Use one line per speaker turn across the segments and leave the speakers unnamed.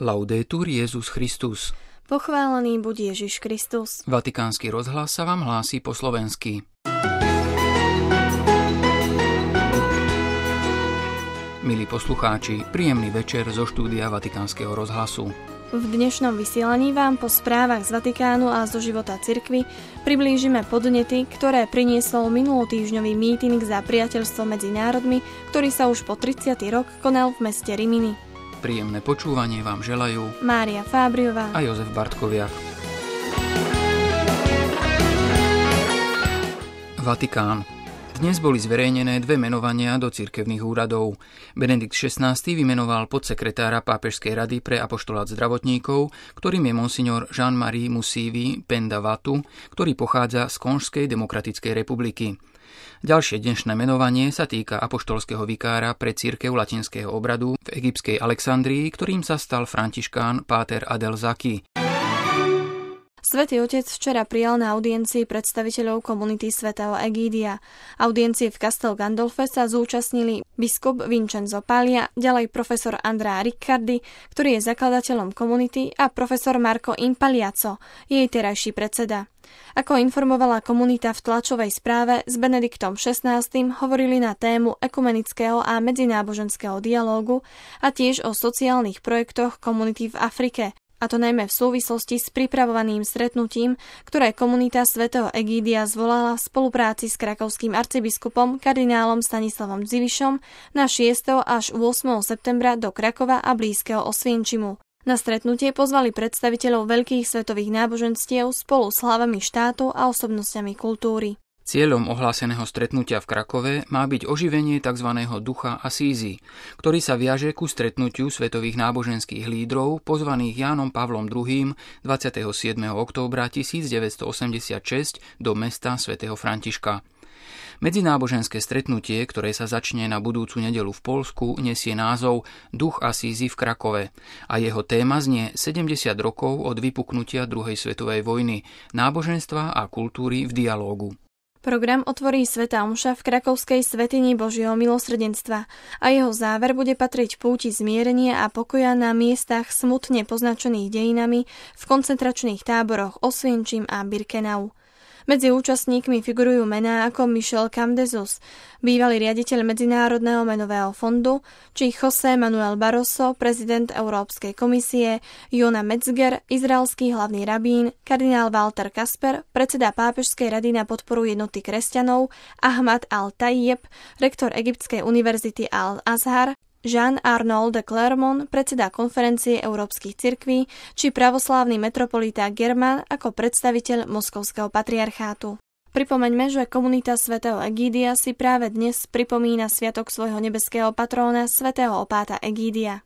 Laudetur Jesus Christus.
Pochválený buď Ježiš Kristus.
Vatikánsky rozhlas sa vám hlási po slovensky. Milí poslucháči, príjemný večer zo štúdia Vatikánskeho rozhlasu.
V dnešnom vysielaní vám po správach z Vatikánu a zo života cirkvi priblížime podnety, ktoré priniesol minulotýždňový míting za priateľstvo medzi národmi, ktorý sa už po 30. rok konal v meste Rimini.
Príjemné počúvanie vám želajú
Mária Fábriová
a Jozef Bartkoviak. Vatikán. Dnes boli zverejnené dve menovania do cirkevných úradov. Benedikt XVI vymenoval podsekretára Pápežskej rady pre apoštolát zdravotníkov, ktorým je monsignor Jean-Marie Musivi Pendavatu, ktorý pochádza z Konžskej demokratickej republiky. Ďalšie dnešné menovanie sa týka apoštolského vikára pre cirkev latinského obradu v egyptskej Alexandrii, ktorým sa stal františkán páter Adel Zaki.
Svätý Otec včera prijal na audiencii predstaviteľov komunity svätého Egídia. Audiencii v Castel Gandolfe sa zúčastnili biskup Vincenzo Paglia, ďalej profesor Andrea Riccardi, ktorý je zakladateľom komunity, a profesor Marco Impagliazzo, jej terajší predseda. Ako informovala komunita v tlačovej správe, s Benediktom XVI hovorili na tému ekumenického a medzináboženského dialógu a tiež o sociálnych projektoch komunity v Afrike, a to najmä v súvislosti s pripravovaným stretnutím, ktoré komunita svätého Egídia zvolala v spolupráci s krakovským arcibiskupom kardinálom Stanislavom Dziwiszom na 6. až 8. septembra do Krakova a blízkeho Osvienčimu. Na stretnutie pozvali predstaviteľov veľkých svetových náboženstiev spolu s hlavami štátu a osobnosťami kultúry.
Cieľom ohláseného stretnutia v Krakove má byť oživenie tzv. Ducha Asízy, ktorý sa viaže ku stretnutiu svetových náboženských lídrov pozvaných Jánom Pavlom II 27. októbra 1986 do mesta svätého Františka. Medzináboženské stretnutie, ktoré sa začne na budúcu nedeľu v Poľsku, nesie názov Duch Asízy v Krakove a jeho téma znie 70 rokov od vypuknutia druhej svetovej vojny, náboženstva a kultúry v dialógu.
Program otvorí svätá omša v krakovskej svätyni Božieho milosrdenstva a jeho záver bude patriť púti zmierenia a pokoja na miestach smutne poznačených dejinami v koncentračných táboroch Osvienčim a Birkenau. Medzi účastníkmi figurujú mená ako Michel Camdezus, bývalý riaditeľ Medzinárodného menového fondu, či José Manuel Barroso, prezident Európskej komisie, Jona Metzger, izraelský hlavný rabín, kardinál Walter Kasper, predseda Pápežskej rady na podporu jednoty kresťanov, Ahmad al-Tayyib, rektor Egyptskej univerzity Al-Azhar, Jean-Arnold de Clermont, predseda konferencie európskych cirkví, či pravoslávny metropolita German ako predstaviteľ Moskovského patriarchátu. Pripomeňme, že komunita svätého Egídia si práve dnes pripomína sviatok svojho nebeského patróna svätého opáta Egídia.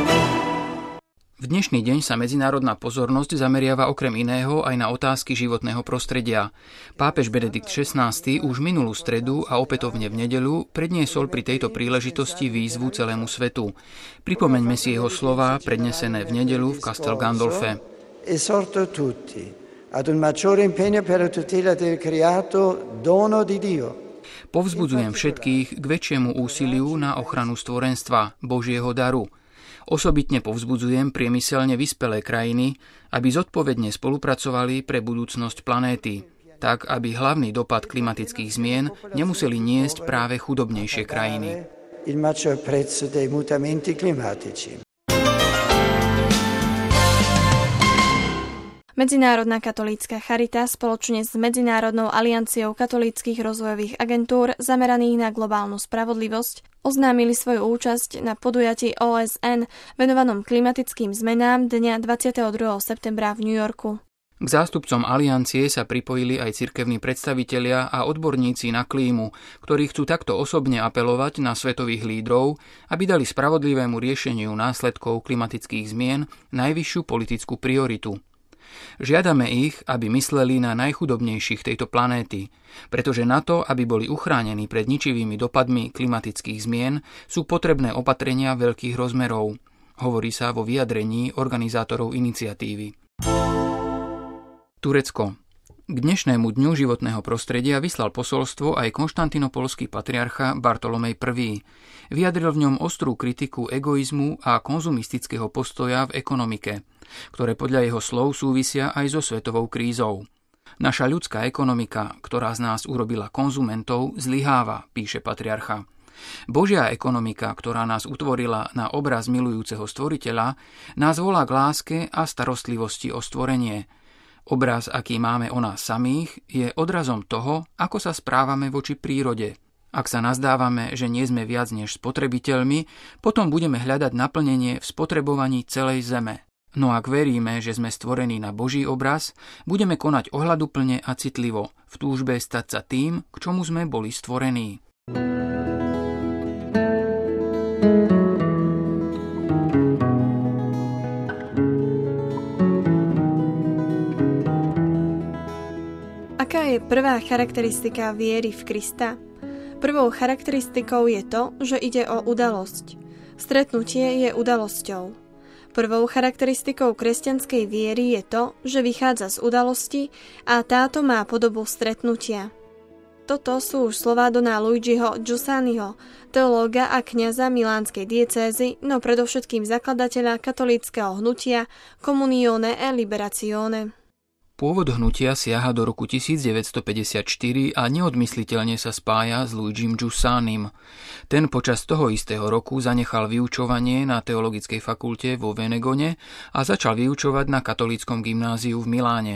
V dnešný deň sa medzinárodná pozornosť zameriava okrem iného aj na otázky životného prostredia. Pápež Benedikt XVI už minulú stredu a opätovne v nedeľu predniesol pri tejto príležitosti výzvu celému svetu. Pripomeňme si jeho slová prednesené v nedeľu v Castel Gandolfe.
Esorto tutti ad un maggiore impegno per la tutela del creato dono di Dio.
Povzbudzujem všetkých k väčšiemu úsiliu na ochranu stvorenstva, Božieho daru. Osobitne povzbudzujem priemyselne vyspelé krajiny, aby zodpovedne spolupracovali pre budúcnosť planéty, tak aby hlavný dopad klimatických zmien nemuseli niesť práve chudobnejšie krajiny.
Medzinárodná katolícka charita spoločne s Medzinárodnou alianciou katolíckych rozvojových agentúr zameraných na globálnu spravodlivosť oznámili svoju účasť na podujatí OSN venovanom klimatickým zmenám dňa 22. septembra v New Yorku.
K zástupcom aliancie sa pripojili aj cirkevní predstavitelia a odborníci na klímu, ktorí chcú takto osobne apelovať na svetových lídrov, aby dali spravodlivému riešeniu následkov klimatických zmien najvyššiu politickú prioritu. Žiadame ich, aby mysleli na najchudobnejších tejto planéty, pretože na to, aby boli uchránení pred ničivými dopadmi klimatických zmien, sú potrebné opatrenia veľkých rozmerov, hovorí sa vo vyjadrení organizátorov iniciatívy. Turecko. K dnešnému dňu životného prostredia vyslal posolstvo aj konštantinopolský patriarcha Bartolomej I. Vyjadril v ňom ostrú kritiku egoizmu a konzumistického postoja v ekonomike, ktoré podľa jeho slov súvisia aj so svetovou krízou. Naša ľudská ekonomika, ktorá z nás urobila konzumentov, zlyháva, píše patriarcha. Božia ekonomika, ktorá nás utvorila na obraz milujúceho stvoriteľa, nás volá k láske a starostlivosti o stvorenie. Obraz, aký máme o nás samých, je odrazom toho, ako sa správame voči prírode. Ak sa nazdávame, že nie sme viac než spotrebiteľmi, potom budeme hľadať naplnenie v spotrebovaní celej zeme. No ak veríme, že sme stvorení na Boží obraz, budeme konať ohľaduplne a citlivo, v túžbe stať sa tým, k čomu sme boli stvorení.
Aká je prvá charakteristika viery v Krista? Prvou charakteristikou je to, že ide o udalosť. Stretnutie je udalosťou. Prvou charakteristikou kresťanskej viery je to, že vychádza z udalosti a táto má podobu stretnutia. Toto sú už slová dona Luigiho Giussaniho, teológa a kňaza milánskej diecézy, no predovšetkým zakladateľa katolíckeho hnutia Comunione e Liberazione.
Pôvod hnutia siaha do roku 1954 a neodmysliteľne sa spája s Luigim Giussanim. Ten počas toho istého roku zanechal vyučovanie na teologickej fakulte vo Venegone a začal vyučovať na katolíckom gymnáziu v Miláne.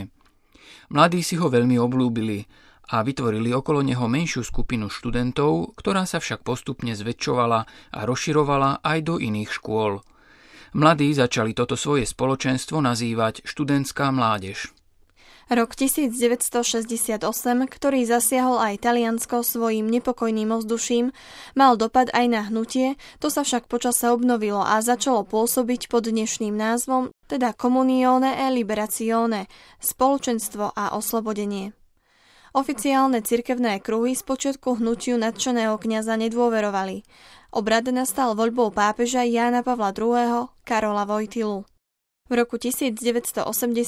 Mladí si ho veľmi obľúbili a vytvorili okolo neho menšiu skupinu študentov, ktorá sa však postupne zväčšovala a rozširovala aj do iných škôl. Mladí začali toto svoje spoločenstvo nazývať študentská mládež.
Rok 1968, ktorý zasiahol aj Taliansko svojím nepokojným ovzduším, mal dopad aj na hnutie, to sa však počase obnovilo a začalo pôsobiť pod dnešným názvom, teda Comunione e Liberazione, spoločenstvo a oslobodenie. Oficiálne cirkevné kruhy spočiatku hnutiu nadšeného kňaza nedôverovali. Obrad nastal voľbou pápeža Jána Pavla II. Karola Wojtylu. V roku 1982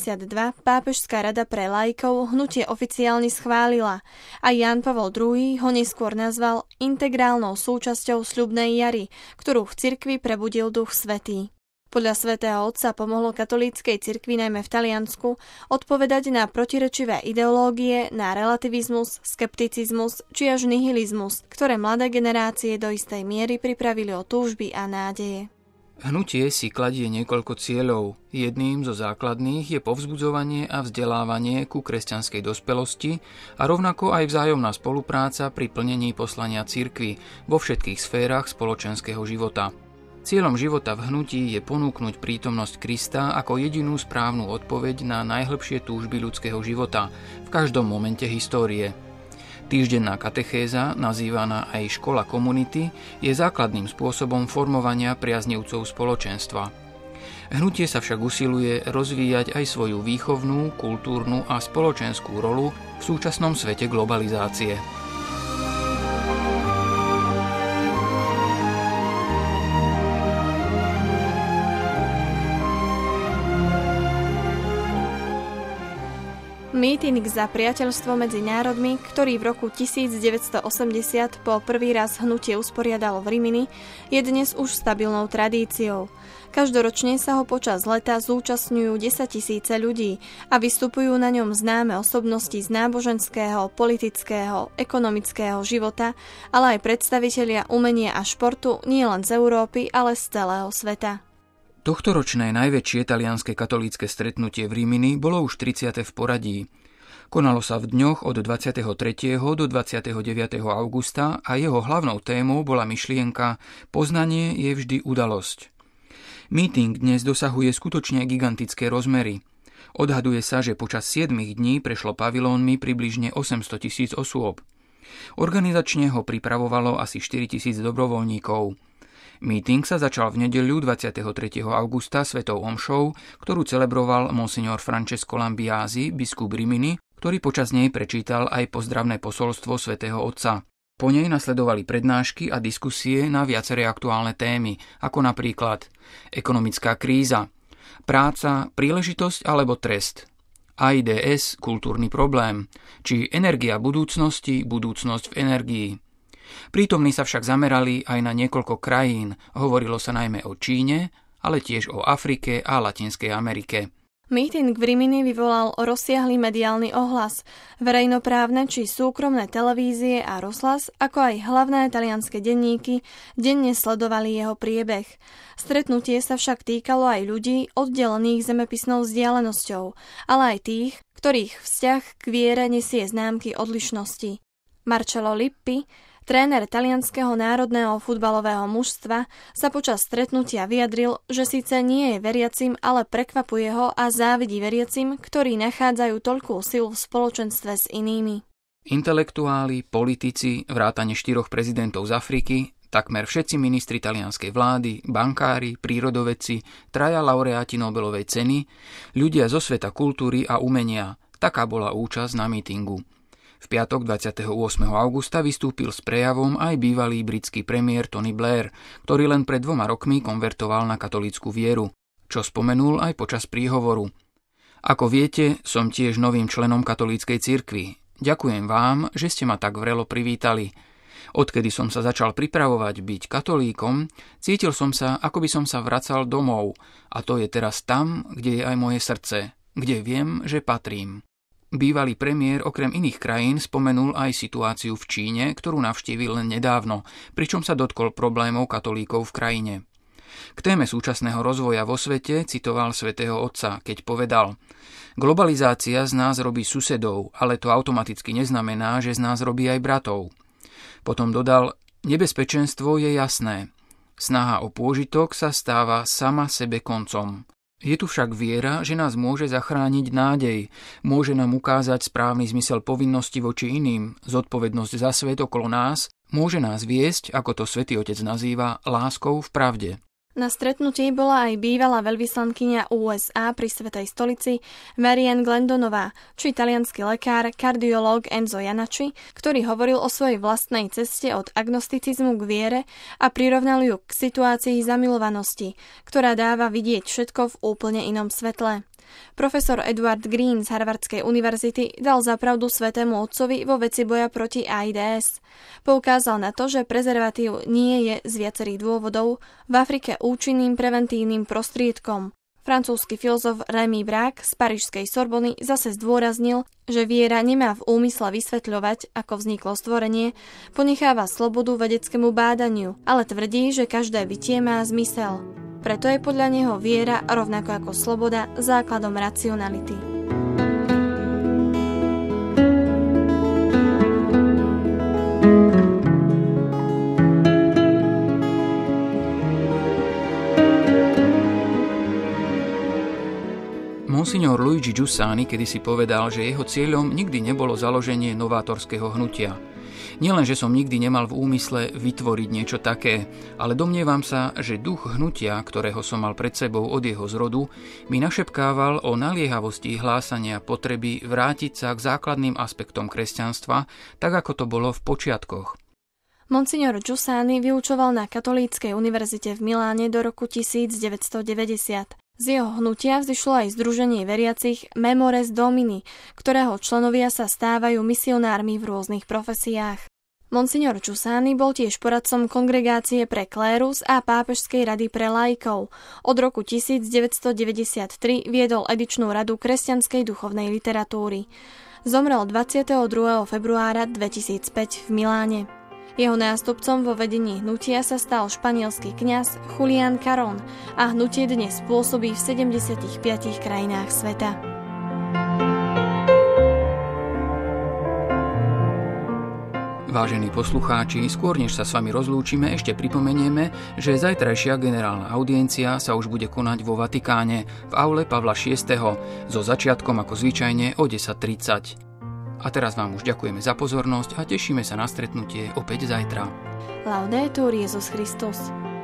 pápežská rada pre laikov hnutie oficiálne schválila a Ján Pavol II ho neskôr nazval integrálnou súčasťou sľubnej jary, ktorú v cirkvi prebudil Duch Svätý. Podľa svätého Otca pomohlo katolíckej cirkvi najmä v Taliansku odpovedať na protirečivé ideológie, na relativizmus, skepticizmus či až nihilizmus, ktoré mladé generácie do istej miery pripravili o túžby a nádeje.
Hnutie si kladie niekoľko cieľov. Jedným zo základných je povzbudzovanie a vzdelávanie ku kresťanskej dospelosti a rovnako aj vzájomná spolupráca pri plnení poslania cirkvi vo všetkých sférach spoločenského života. Cieľom života v hnutí je ponúknuť prítomnosť Krista ako jedinú správnu odpoveď na najhlbšie túžby ľudského života v každom momente histórie. Týždenná katechéza, nazývaná aj škola komunity, je základným spôsobom formovania priaznivcov spoločenstva. Hnutie sa však usiluje rozvíjať aj svoju výchovnú, kultúrnu a spoločenskú rolu v súčasnom svete globalizácie.
Míting za priateľstvo medzi národmi, ktorý v roku 1980 po prvý raz hnutie usporiadalo v Rimini, je dnes už stabilnou tradíciou. Každoročne sa ho počas leta zúčastňujú 10 000 ľudí a vystupujú na ňom známe osobnosti z náboženského, politického, ekonomického života, ale aj predstavitelia umenia a športu nielen z Európy, ale z celého sveta.
Tohtoročné najväčšie talianske katolícke stretnutie v Rimini bolo už 30. v poradí. Konalo sa v dňoch od 23. do 29. augusta a jeho hlavnou témou bola myšlienka Poznanie je vždy udalosť. Meeting dnes dosahuje skutočne gigantické rozmery. Odhaduje sa, že počas 7 dní prešlo pavilónmi približne 800 000 osôb. Organizačne ho pripravovalo asi 4 000 dobrovoľníkov. Meeting sa začal v nedeľu 23. augusta svetou omšou, ktorú celebroval monsignor Francesco Lambiasi, biskup Rimini, ktorý počas nej prečítal aj pozdravné posolstvo svätého Otca. Po nej nasledovali prednášky a diskusie na viaceré aktuálne témy, ako napríklad ekonomická kríza, práca, príležitosť alebo trest, AIDS, kultúrny problém, či energia budúcnosti, budúcnosť v energii. Prítomní sa však zamerali aj na niekoľko krajín, hovorilo sa najmä o Číne, ale tiež o Afrike a Latinskej Amerike.
Meeting v Rimini vyvolal rozsiahly mediálny ohlas. Verejnoprávne či súkromné televízie a rozhlas, ako aj hlavné talianske denníky, denne sledovali jeho priebeh. Stretnutie sa však týkalo aj ľudí oddelených zemepisnou vzdialenosťou, ale aj tých, ktorých vzťah k viere nesie známky odlišnosti. Marcello Lippi, tréner talianskeho národného futbalového mužstva, sa počas stretnutia vyjadril, že síce nie je veriacim, ale prekvapuje ho a závidí veriacim, ktorí nachádzajú toľkú silu v spoločenstve s inými.
Intelektuáli, politici, vrátane 4 prezidentov z Afriky, takmer všetci ministri talianskej vlády, bankári, prírodovedci, 3 laureáti Nobelovej ceny, ľudia zo sveta kultúry a umenia. Taká bola účasť na mítingu. V piatok 28. augusta vystúpil s prejavom aj bývalý britský premiér Tony Blair, ktorý len pred 2 rokmi konvertoval na katolícku vieru, čo spomenul aj počas príhovoru. Ako viete, som tiež novým členom katolíckej cirkvi. Ďakujem vám, že ste ma tak vrelo privítali. Odkedy som sa začal pripravovať byť katolíkom, cítil som sa, ako by som sa vracal domov, a to je teraz tam, kde je aj moje srdce, kde viem, že patrím. Bývalý premiér okrem iných krajín spomenul aj situáciu v Číne, ktorú navštívil len nedávno, pričom sa dotkol problémov katolíkov v krajine. K téme súčasného rozvoja vo svete citoval svätého Otca, keď povedal: globalizácia z nás robí susedov, ale to automaticky neznamená, že z nás robí aj bratov. Potom dodal: nebezpečenstvo je jasné. Snaha o pôžitok sa stáva sama sebe koncom. Je tu však viera, že nás môže zachrániť nádej, môže nám ukázať správny zmysel povinnosti voči iným, zodpovednosť za svet okolo nás, môže nás viesť, ako to Svätý Otec nazýva, láskou v pravde.
Na stretnutí bola aj bývalá veľvyslankyňa USA pri Svätej stolici Marianne Glandonová, či taliansky lekár, kardiológ Enzo Janači, ktorý hovoril o svojej vlastnej ceste od agnosticizmu k viere a prirovnal ju k situácii zamilovanosti, ktorá dáva vidieť všetko v úplne inom svetle. Profesor Edward Green z Harvardskej univerzity dal za pravdu Svätému Otcovi vo veci boja proti AIDS. Poukázal na to, že prezervatív nie je z viacerých dôvodov v Afrike účinným preventívnym prostriedkom. Francúzsky filozof Rémy Braque z parížskej Sorbony zase zdôraznil, že viera nemá v úmysle vysvetľovať, ako vzniklo stvorenie, ponecháva slobodu vedeckému bádaniu, ale tvrdí, že každé bytie má zmysel. Preto je podľa neho viera, rovnako ako sloboda, základom racionality.
Monsignor Luigi Giussani kedysi povedal, že jeho cieľom nikdy nebolo založenie novátorského hnutia. Nielen, že som nikdy nemal v úmysle vytvoriť niečo také, ale domnievam sa, že duch hnutia, ktorého som mal pred sebou od jeho zrodu, mi našepkával o naliehavosti hlásania potreby vrátiť sa k základným aspektom kresťanstva, tak ako to bolo v počiatkoch.
Monsignor Giussani vyučoval na Katolíckej univerzite v Miláne do roku 1990. Z jeho hnutia vzýšlo aj združenie veriacich Memores Domini, ktorého členovia sa stávajú misionármi v rôznych profesiách. Monsignor Giussani bol tiež poradcom Kongregácie pre klérus a Pápežskej rady pre laikov. Od roku 1993 viedol edičnú radu kresťanskej duchovnej literatúry. Zomrel 22. februára 2005 v Miláne. Jeho nástupcom vo vedení hnutia sa stal španielský kňaz Julián Carón a hnutie dnes pôsobí v 75 krajinách sveta.
Vážení poslucháči, skôr než sa s vami rozlúčime, ešte pripomenieme, že zajtrajšia generálna audiencia sa už bude konať vo Vatikáne v aule Pavla VI. So začiatkom ako zvyčajne o 10:30. A teraz vám už ďakujeme za pozornosť a tešíme sa na stretnutie opäť zajtra.
Laudetur Jesus Christus.